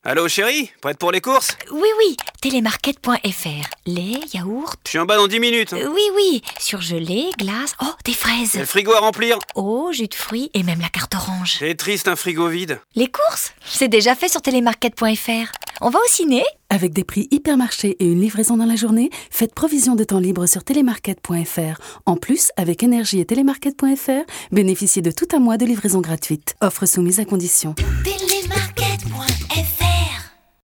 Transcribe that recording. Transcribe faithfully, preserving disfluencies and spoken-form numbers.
Allô chérie, prête pour les courses? Oui, oui, télémarket point f r. Lait, yaourt... Je suis en bas dans dix minutes. Euh, oui, oui, surgelé, glace... Oh, des fraises. Le frigo à remplir. Oh, jus de fruits et même la carte orange. C'est triste un frigo vide. Les courses, c'est déjà fait sur télémarket point f r. On va au ciné? Avec des prix hypermarchés et une livraison dans la journée, faites provision de temps libre sur télémarket point f r. En plus, avec Énergie et télémarket point f r, bénéficiez de tout un mois de livraison gratuite. Offre soumise à conditions.